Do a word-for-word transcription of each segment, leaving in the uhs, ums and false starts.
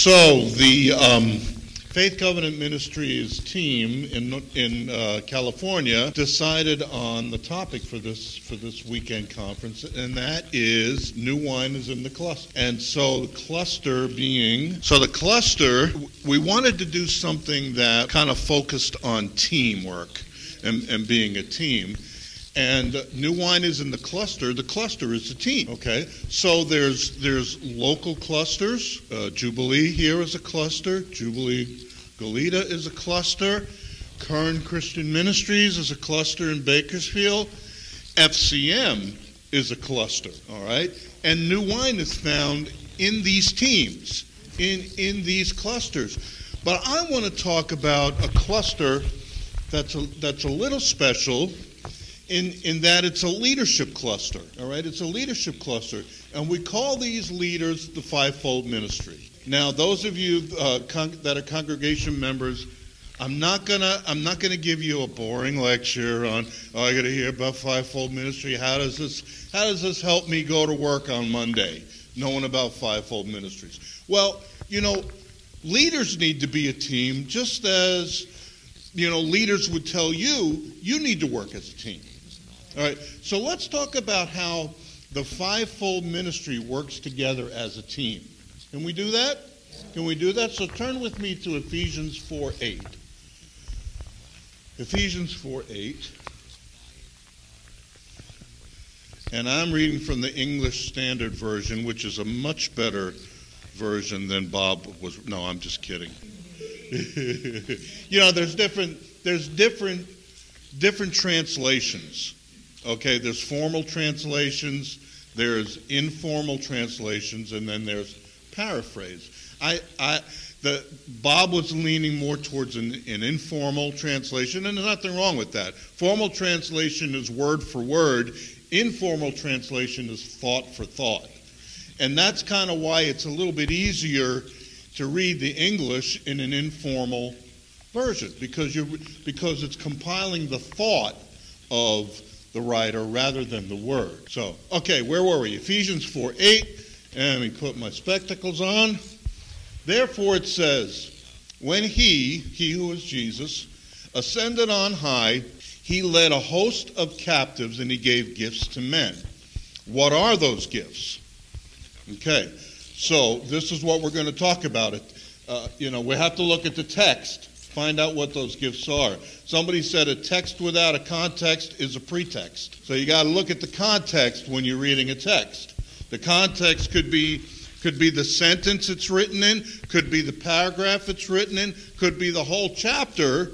So the um, Faith Covenant Ministries team in in uh, California decided on the topic for this for this weekend conference, and that is new wine is in the cluster. And so the cluster being so the cluster, we wanted to do something that kind of focused on teamwork and, and being a team. And uh, new wine is in the cluster. The cluster is the team. Okay, so there's there's local clusters. Uh, Jubilee here is a cluster. Jubilee Goleta is a cluster. Kern Christian Ministries is a cluster in Bakersfield. F C M is a cluster. All right, and new wine is found in these teams, in in these clusters. But I want to talk about a cluster that's a, that's a little special. In, in that it's a leadership cluster, all right? It's a leadership cluster, and we call these leaders the fivefold ministry. Now, those of you uh, con- that are congregation members, I'm not gonna I'm not gonna give you a boring lecture on, oh, I got to hear about fivefold ministry. How does this How does this help me go to work on Monday, knowing about fivefold ministries? Well, you know, leaders need to be a team, just as you know leaders would tell you you need to work as a team. All right, so let's talk about how the fivefold ministry works together as a team. Can we do that? Can we do that? So turn with me to Ephesians four eight. Ephesians four eight. And I'm reading from the English Standard Version, which is a much better version than Bob was. No, I'm just kidding. You know, there's different there's different different translations. Okay, there's formal translations, there's informal translations, and then there's paraphrase. I, I, the Bob was leaning more towards an, an informal translation, and there's nothing wrong with that. Formal translation is word for word. Informal translation is thought for thought. And that's kind of why it's a little bit easier to read the English in an informal version, because you because it's compiling the thought of the writer rather than the word. So, okay, where were we? Ephesians four eight. And let me put my spectacles on. Therefore it says, when he, he who is Jesus, ascended on high, he led a host of captives and he gave gifts to men. What are those gifts? Okay, so this is what we're going to talk about. It, uh, you know, we have to look at the text, find out what those gifts are. Somebody said a text without a context is a pretext. So you got to look at the context when you're reading a text. The context could be could be the sentence it's written in, could be the paragraph it's written in, could be the whole chapter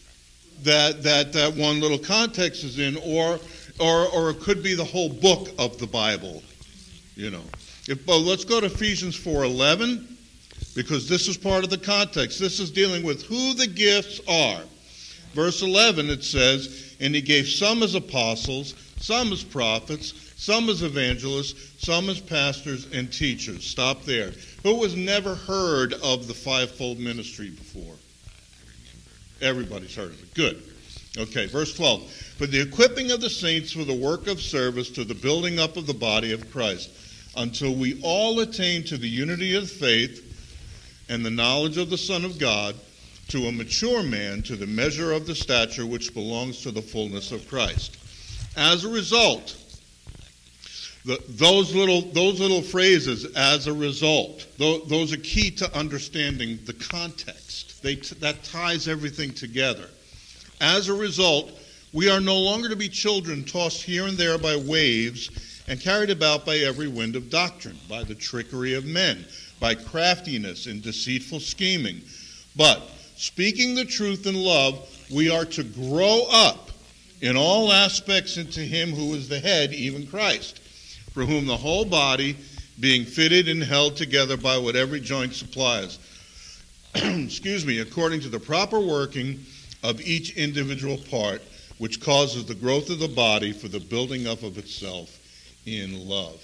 that that, that one little context is in, or or or it could be the whole book of the Bible. You know. If, well, let's go to Ephesians four eleven, because this is part of the context. This is dealing with who the gifts are. Verse eleven, it says, and he gave some as apostles, some as prophets, some as evangelists, some as pastors and teachers. Stop there. Who has never heard of the fivefold ministry before? Everybody's heard of it. Good. Okay, verse twelve. For the equipping of the saints for the work of service to the building up of the body of Christ, until we all attain to the unity of faith and the knowledge of the Son of God, to a mature man, to the measure of the stature which belongs to the fullness of Christ. As a result, the, those little those little phrases, as a result, those, those are key to understanding the context. They, that ties everything together. As a result, we are no longer to be children tossed here and there by waves and carried about by every wind of doctrine, by the trickery of men, by craftiness and deceitful scheming. But speaking the truth in love, we are to grow up in all aspects into him who is the head, even Christ, for whom the whole body, being fitted and held together by what every joint supplies, excuse me, according to the proper working of each individual part, which causes the growth of the body for the building up of itself in love.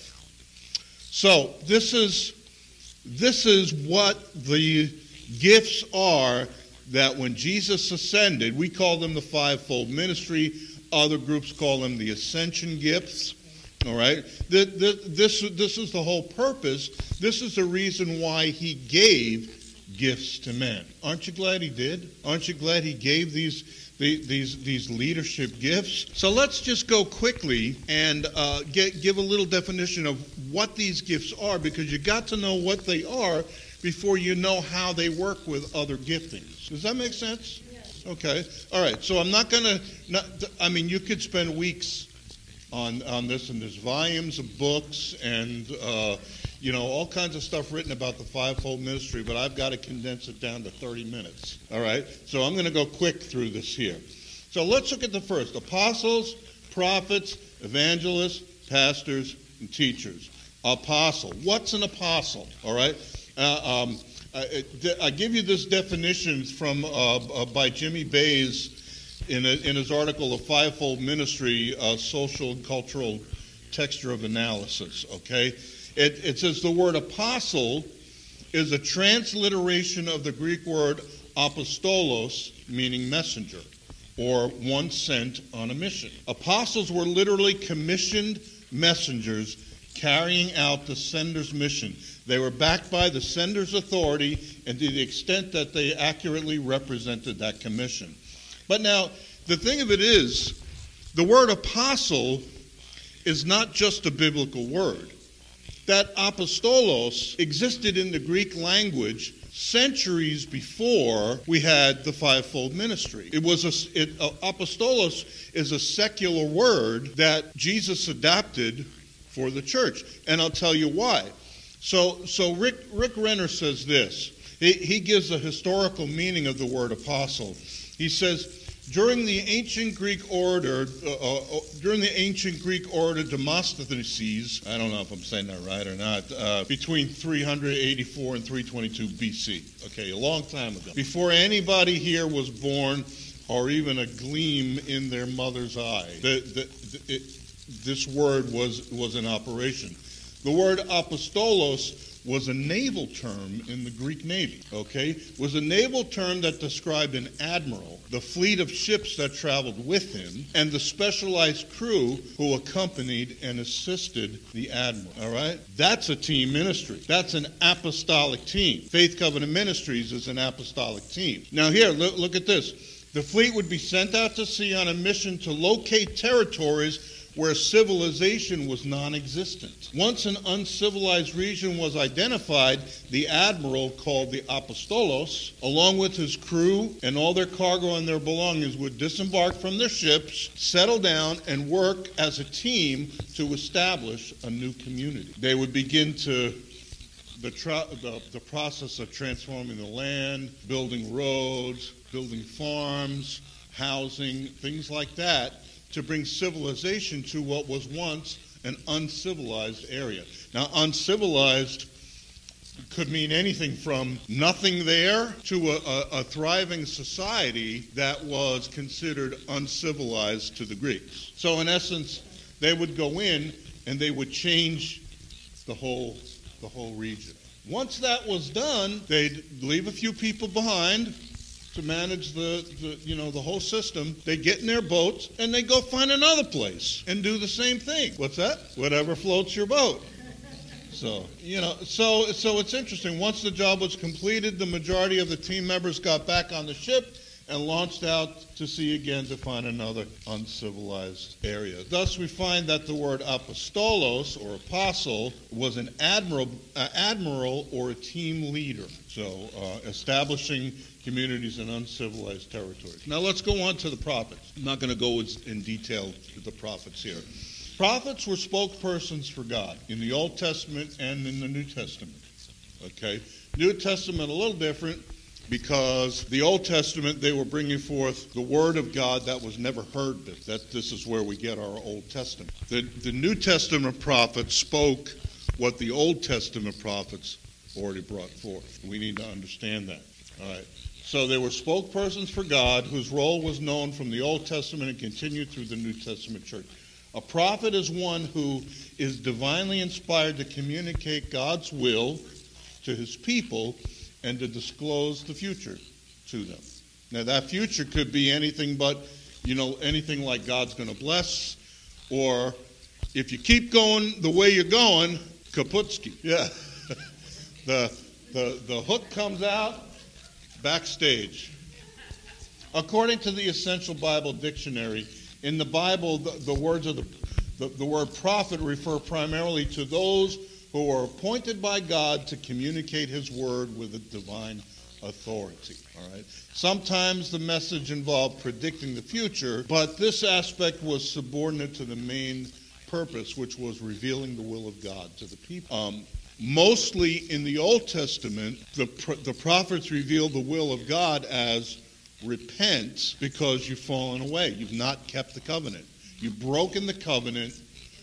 So this is this is what the gifts are that when Jesus ascended, we call them the fivefold ministry. Other groups call them the ascension gifts. All right? Th- th- This, this is the whole purpose. This is the reason why he gave gifts to men. Aren't you glad he did? Aren't you glad he gave these the, these these leadership gifts? So let's just go quickly and uh, get, give a little definition of what these gifts are, because you got to know what they are before you know how they work with other giftings. Does that make sense? Yes. Okay. All right. So I'm not going to, I mean, you could spend weeks on, on this, and there's volumes of books and, uh, you know, all kinds of stuff written about the fivefold ministry, but I've got to condense it down to thirty minutes. All right? So I'm going to go quick through this here. So let's look at the first. Apostles, prophets, evangelists, pastors, and teachers. Apostle. What's an apostle? All right? Uh, um, I, I give you this definition from uh, uh, by Jimmy Bays in, a, in his article, The Fivefold Ministry, uh, Social and Cultural Texture of Analysis, okay? It, it says the word apostle is a transliteration of the Greek word apostolos, meaning messenger, or one sent on a mission. Apostles were literally commissioned messengers carrying out the sender's mission. They were backed by the sender's authority, and to the extent that they accurately represented that commission. But now, the thing of it is, the word apostle is not just a biblical word. That apostolos existed in the Greek language centuries before we had the fivefold ministry. It was a, it, uh, apostolos is a secular word that Jesus adapted for the church, and I'll tell you why. So, so Rick Rick Renner says this. He, he gives a historical meaning of the word apostle. He says, during the ancient Greek order, uh, uh, during the ancient Greek order Demosthenes, I don't know if I'm saying that right or not, uh, between three eighty-four and three twenty-two B C. Okay, a long time ago. Before anybody here was born, or even a gleam in their mother's eye, the, the, the, it, this word was was in operation. The word apostolos was a naval term in the Greek Navy, okay? Was a naval term that described an admiral, the fleet of ships that traveled with him, and the specialized crew who accompanied and assisted the admiral, all right? That's a team ministry. That's an apostolic team. Faith Covenant Ministries is an apostolic team. Now here, look, look at this. The fleet would be sent out to sea on a mission to locate territories where civilization was non-existent. Once an uncivilized region was identified, the admiral, called the apostolos, along with his crew and all their cargo and their belongings, would disembark from their ships, settle down, and work as a team to establish a new community. They would begin to the, tra- the, the process of transforming the land, building roads, building farms, housing, things like that, to bring civilization to what was once an uncivilized area. Now, uncivilized could mean anything from nothing there to a, a, a thriving society that was considered uncivilized to the Greeks. So, in essence, they would go in and they would change the whole, the whole region. Once that was done, they'd leave a few people behind to manage the, the, you know, the whole system. They get in their boats and they go find another place and do the same thing. What's that? Whatever floats your boat. So, you know, so so it's interesting. Once the job was completed, the majority of the team members got back on the ship and launched out to sea again to find another uncivilized area. Thus, we find that the word apostolos, or apostle, was an admiral, uh, admiral or a team leader. So, uh, establishing communities in uncivilized territories. Now, let's go on to the prophets. I'm not going to go in detail with the prophets here. Prophets were spokespersons for God in the Old Testament and in the New Testament. Okay? New Testament a little different, because the Old Testament, they were bringing forth the Word of God that was never heard. That this is where we get our Old Testament. The, the New Testament prophets spoke what the Old Testament prophets already brought forth. We need to understand that. All right. So they were spokespersons for God, whose role was known from the Old Testament and continued through the New Testament church. A prophet is one who is divinely inspired to communicate God's will to his people and to disclose the future to them. Now, that future could be anything but, you know, anything like God's going to bless, or If you keep going the way you're going, kaputski. Yeah. the, the, the hook comes out backstage. According to the Essential Bible Dictionary, in the Bible, the, the words of the, the the word prophet refer primarily to those who are appointed by God to communicate his word with a divine authority. All right. Sometimes the message involved predicting the future, but this aspect was subordinate to the main purpose, which was revealing the will of God to the people. Um, mostly in the Old Testament, the the prophets revealed the will of God as repent because you've fallen away. You've not kept the covenant. You've broken the covenant.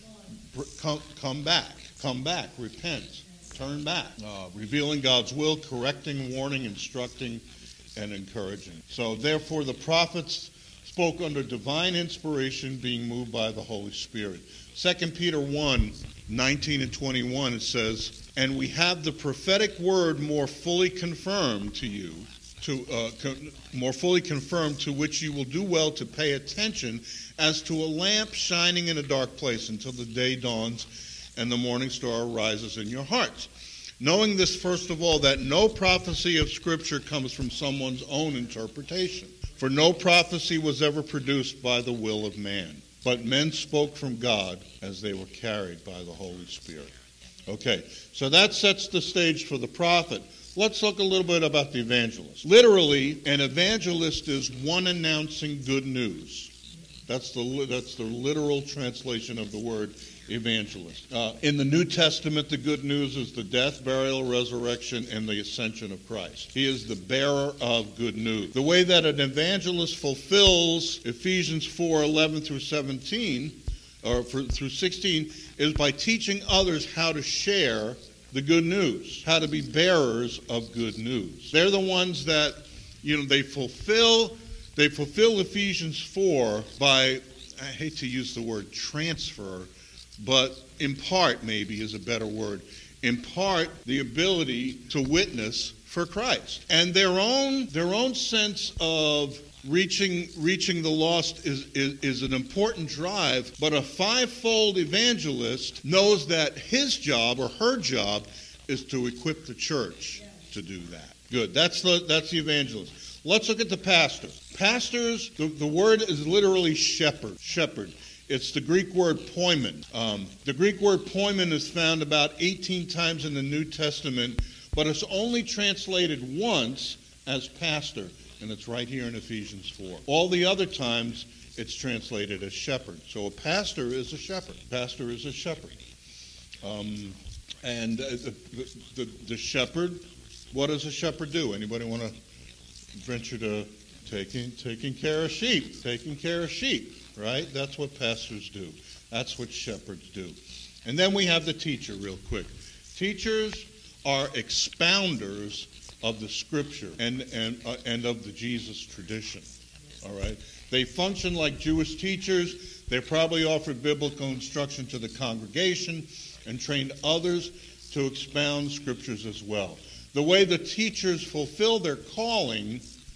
Come, come back. Come back. Repent. Turn back. Uh, revealing God's will, correcting, warning, instructing, and encouraging. So therefore the prophets spoke under divine inspiration, being moved by the Holy Spirit. Second Peter one, nineteen and twenty-one, it says, "And we have the prophetic word more fully confirmed to you, to uh, con- more fully confirmed, to which you will do well to pay attention, as to a lamp shining in a dark place until the day dawns and the morning star rises in your hearts. Knowing this, first of all, that no prophecy of Scripture comes from someone's own interpretation. For no prophecy was ever produced by the will of man, but men spoke from God as they were carried by the Holy Spirit." Okay, so that sets the stage for the prophet. Let's look a little bit about the evangelist. Literally, an evangelist is one announcing good news. That's the that's the literal translation of the word evangelist. Uh, in the New Testament, the good news is the death, burial, resurrection, and the ascension of Christ. He is the bearer of good news. The way that an evangelist fulfills Ephesians four, eleven through seventeen, or for, through sixteen, is by teaching others how to share the good news, how to be bearers of good news. They're the ones that, you know, they fulfill, they fulfill Ephesians four by, I hate to use the word transfer, but impart maybe is a better word, impart the ability to witness for Christ. And their own their own sense of reaching reaching the lost is, is, is an important drive, but a fivefold evangelist knows that his job or her job is to equip the church to do that. Good. That's the that's the evangelist. Let's look at the pastor. Pastors, the, the word is literally shepherd. Shepherd. It's the Greek word poimen. Um, the Greek word poimen is found about eighteen times in the New Testament, but it's only translated once as pastor, and it's right here in Ephesians four. All the other times, it's translated as shepherd. So a pastor is a shepherd. Pastor is a shepherd. Um, and uh, the, the, the shepherd, what does a shepherd do? Anybody want to venture to taking taking care of sheep? Taking care of sheep. Right? That's what pastors do. That's what shepherds do. And then we have the teacher real quick. Teachers are expounders of the Scripture and and uh, and of the Jesus tradition. All right? They function like Jewish teachers. They probably offered biblical instruction to the congregation and trained others to expound Scriptures as well. The way the teachers fulfill their calling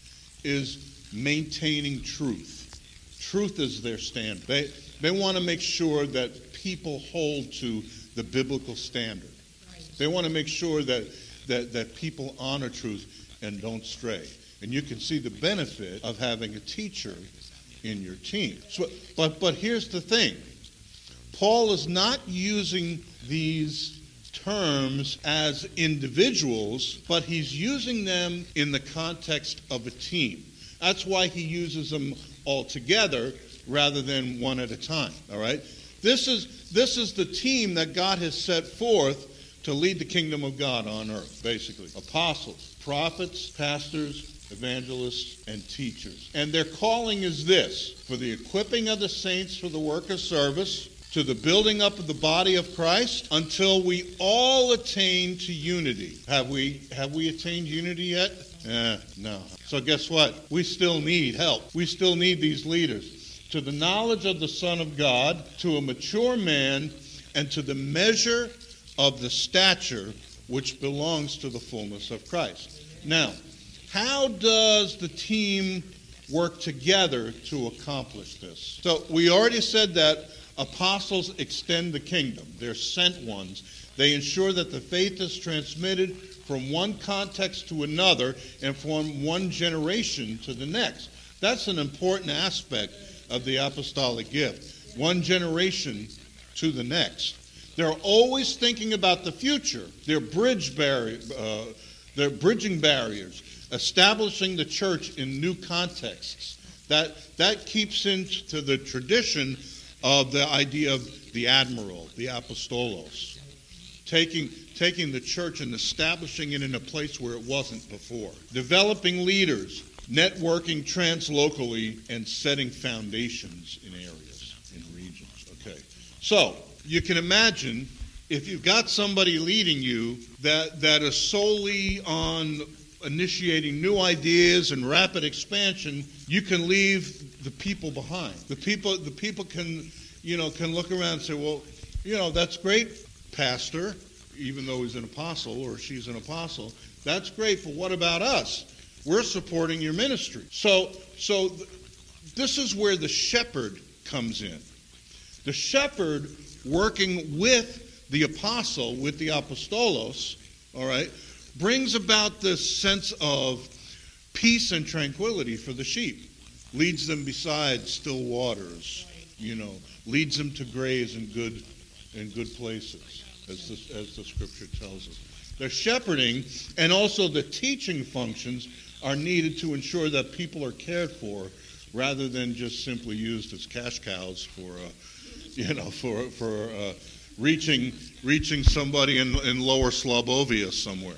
is maintaining truth. Truth is their stand. They they want to make sure that people hold to the biblical standard. They want to make sure that, that, that people honor truth and don't stray. And you can see the benefit of having a teacher in your team. So, but but here's the thing. Paul is not using these terms as individuals, but he's using them in the context of a team. That's why he uses them all together rather than one at a time. All right? This is this is the team that God has set forth to lead the kingdom of God on earth, basically. Apostles, prophets, pastors, evangelists, and teachers. And their calling is this: for the equipping of the saints for the work of service, to the building up of the body of Christ, until we all attain to unity. Have we have we attained unity yet? Eh, no. So guess what? We still need help. We still need these leaders. To the knowledge of the Son of God, to a mature man, and to the measure of the stature which belongs to the fullness of Christ. Now, how does the team work together to accomplish this? So we already said that Apostles extend the kingdom. They're sent ones. They ensure that the faith is transmitted from one context to another and from one generation to the next. That's an important aspect of the apostolic gift. One generation to the next. They're always thinking about the future. They're bridge barrier, uh, they're bridging barriers, establishing the church in new contexts. That that keeps into the tradition of the idea of the admiral, the apostolos, taking taking the church and establishing it in a place where it wasn't before. Developing leaders, networking translocally, and setting foundations in areas, in regions. Okay, so you can imagine if you've got somebody leading you that, that is solely on initiating new ideas and rapid expansion, you can leave the people behind. The people, the people can, you know, can look around and say, well, you know, that's great, pastor, even though he's an apostle or she's an apostle. That's great, but what about us? We're supporting your ministry. So, so th- this is where the shepherd comes in. The shepherd working with the apostle, with the apostolos, all right, brings about this sense of peace and tranquility for the sheep. Leads them beside still waters, you know, leads them to graze in good in good places, as the, as the scripture tells us. The shepherding and also the teaching functions are needed to ensure that people are cared for rather than just simply used as cash cows for, uh, you know, for for uh, reaching reaching somebody in, in Lower Slobovia somewhere.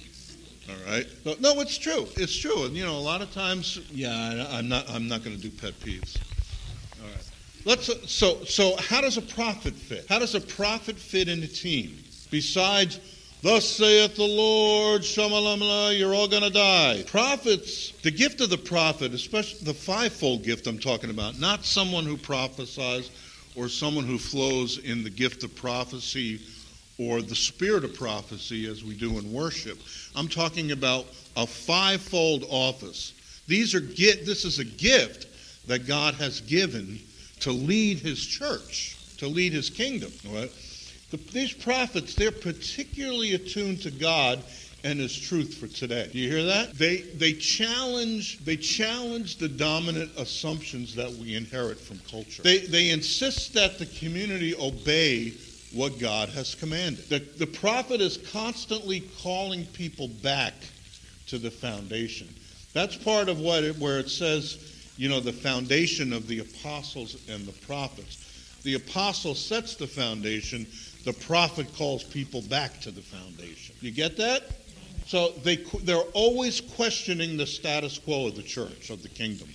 All right. No, it's true. It's true. And you know, a lot of times, yeah, I'm not. I'm not going to do pet peeves. All right. Let's. So, so how does a prophet fit? How does a prophet fit in a team? Besides, thus saith the Lord, shamalamala, you're all going to die. Prophets, the gift of the prophet, especially the fivefold gift I'm talking about, not someone who prophesies or someone who flows in the gift of prophecy or the spirit of prophecy as we do in worship. I'm talking about a fivefold office. These are This is a gift that God has given to lead his church, to lead his kingdom. All right? The, these prophets, they're particularly attuned to God and his truth for today. Do you hear that? They they challenge they challenge the dominant assumptions that we inherit from culture. They they insist that the community obey what God has commanded. The, the prophet is constantly calling people back to the foundation. That's part of what it, where it says, you know, the foundation of the apostles and the prophets. The apostle sets the foundation. The prophet calls people back to the foundation. You get that? So they, they're always questioning the status quo of the church, of the kingdom.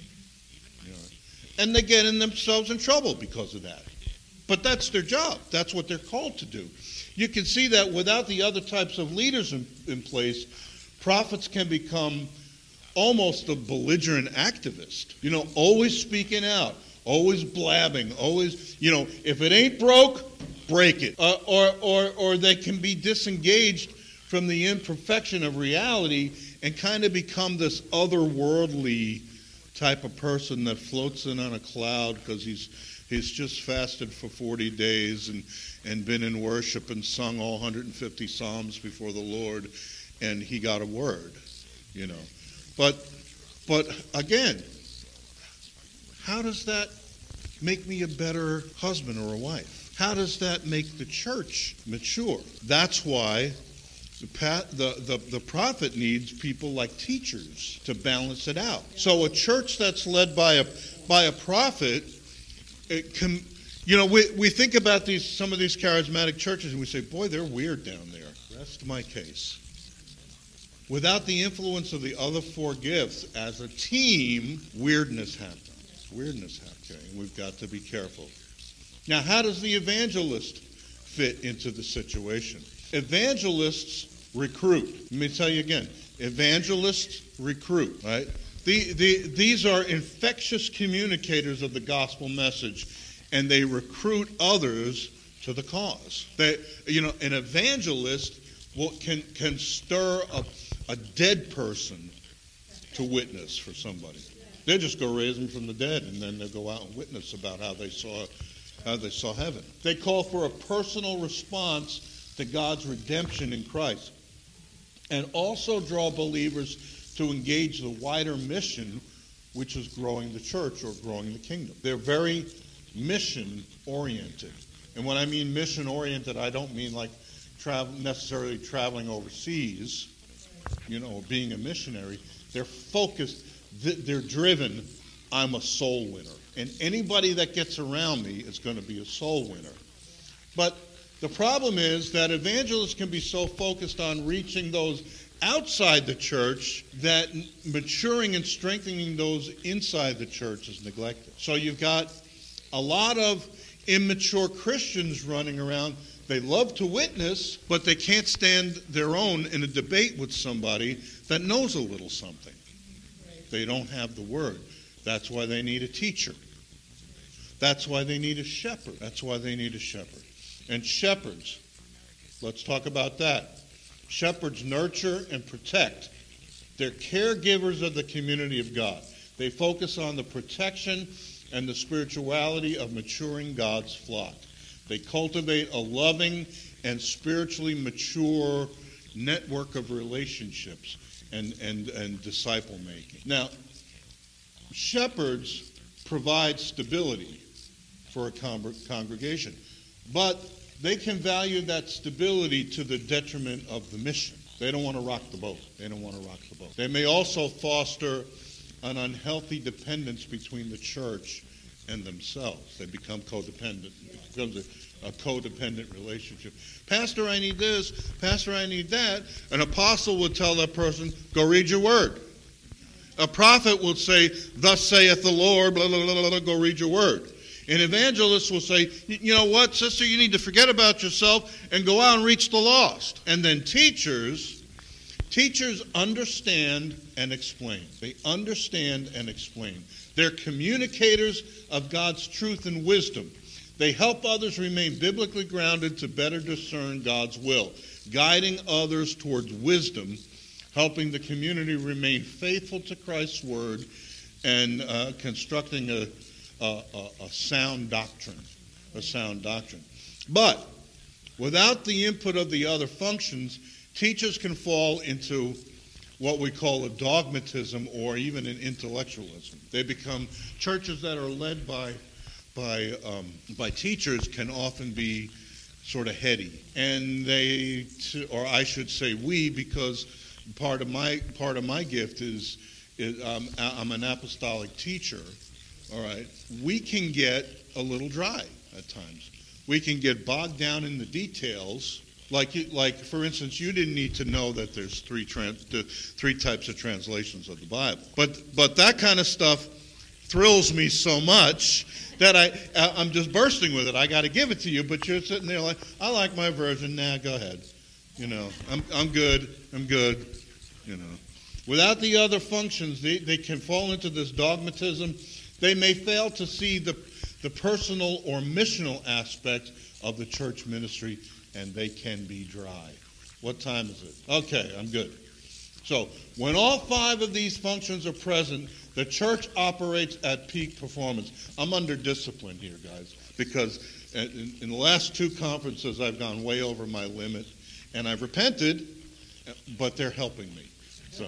You know, and they get in themselves in trouble because of that. But that's their job. That's what they're called to do. You can see that without the other types of leaders in, in place, prophets can become almost a belligerent activist. You know, always speaking out, always blabbing, always, you know, if it ain't broke, break it. Uh, or, or, or they can be disengaged from the imperfection of reality and kind of become this otherworldly type of person that floats in on a cloud because he's he's just fasted for forty days and, and been in worship and sung all one hundred fifty psalms before the Lord, and he got a word, you know. But but again, how does that make me a better husband or a wife? How does that make the church mature? That's why the, the, the, the prophet needs people like teachers to balance it out. So a church that's led by a by a prophet, it can, you know, we, we think about these some of these charismatic churches and we say, boy, they're weird down there. Rest my case. Without the influence of the other four gifts, as a team, weirdness happens. Weirdness happens. Okay, and we've got to be careful. Now, how does the evangelist fit into the situation? Evangelists recruit. Let me tell you again. Evangelists recruit, right? The, the, these are infectious communicators of the gospel message, and they recruit others to the cause. They, you know, an evangelist will, can can stir a, a dead person to witness for somebody. They'll just go raise them from the dead, and then they'll go out and witness about how they saw Uh, they saw heaven. They call for a personal response to God's redemption in Christ, and also draw believers to engage the wider mission, which is growing the church or growing the kingdom. They're very mission-oriented. And when I mean mission-oriented, I don't mean like travel, necessarily traveling overseas, you know, being a missionary. They're focused, they're driven, I'm a soul winner. And anybody that gets around me is going to be a soul winner. But the problem is that evangelists can be so focused on reaching those outside the church that maturing and strengthening those inside the church is neglected. So you've got a lot of immature Christians running around. They love to witness, but they can't stand their own in a debate with somebody that knows a little something. They don't have the word. That's why they need a teacher. That's why they need a shepherd. That's why they need a shepherd. And shepherds, let's talk about that. Shepherds nurture and protect. They're caregivers of the community of God. They focus on the protection and the spirituality of maturing God's flock. They cultivate a loving and spiritually mature network of relationships and, and, and disciple making. Now, shepherds provide stability for a con- congregation, but they can value that stability to the detriment of the mission. They don't want to rock the boat. They don't want to rock the boat. They may also foster an unhealthy dependence between the church and themselves. They become codependent. It becomes a, a codependent relationship. Pastor, I need this. Pastor, I need that. An apostle would tell that person, go read your word. A prophet will say, thus saith the Lord, blah, blah, blah, blah, go read your word. An evangelist will say, you know what, sister, you need to forget about yourself and go out and reach the lost. And then teachers, teachers understand and explain. They understand and explain. They're communicators of God's truth and wisdom. They help others remain biblically grounded to better discern God's will, guiding others towards wisdom, helping the community remain faithful to Christ's word, and uh, constructing a A, a, a sound doctrine, a sound doctrine. But without the input of the other functions, teachers can fall into what we call a dogmatism or even an intellectualism. They become, churches that are led by by um, by teachers can often be sort of heady, and they, or I should say we, because part of my part of my gift is, is um, I'm an apostolic teacher. All right, we can get a little dry at times. We can get bogged down in the details. Like, you, like for instance, you didn't need to know that there's three trans, three types of translations of the Bible. But but that kind of stuff thrills me so much that I I'm just bursting with it. I got to give it to you, but you're sitting there like, I like my version. Nah, go ahead. You know, I'm I'm good. I'm good. You know, without the other functions, they, they can fall into this dogmatism. They may fail to see the, the personal or missional aspect of the church ministry, and they can be dry. What time is it? Okay, I'm good. So, when all five of these functions are present, the church operates at peak performance. I'm under discipline here, guys, because in, in the last two conferences, I've gone way over my limit, and I've repented, but they're helping me. So...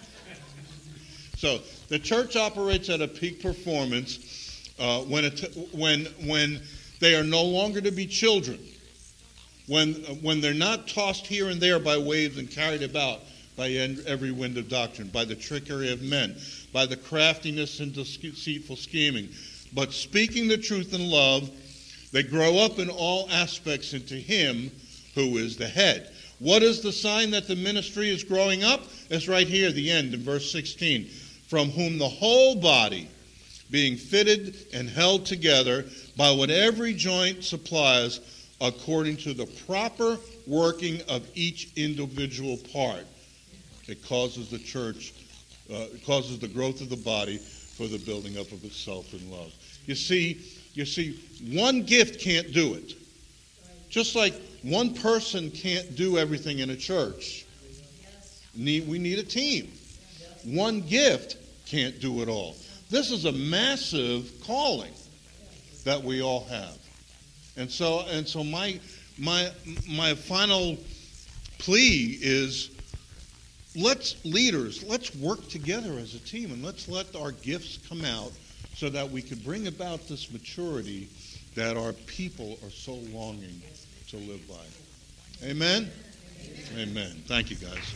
So the church operates at a peak performance uh, when, it, when, when they are no longer to be children, when, when they're not tossed here and there by waves and carried about by every wind of doctrine, by the trickery of men, by the craftiness and deceitful scheming, but speaking the truth in love, they grow up in all aspects into Him who is the head. What is the sign that the ministry is growing up? It's right here, the end, in verse sixteen. From whom the whole body, being fitted and held together by what every joint supplies, according to the proper working of each individual part, it causes the church, uh, it causes the growth of the body for the building up of itself in love. You see, you see, one gift can't do it. Just like one person can't do everything in a church. Need, we need a team. One gift can't do it all. This is a massive calling that we all have. And so, and so my, my, my final plea is, let's, leaders, let's work together as a team, and let's let our gifts come out so that we could bring about this maturity that our people are so longing to live by. Amen? Amen. Thank you, guys.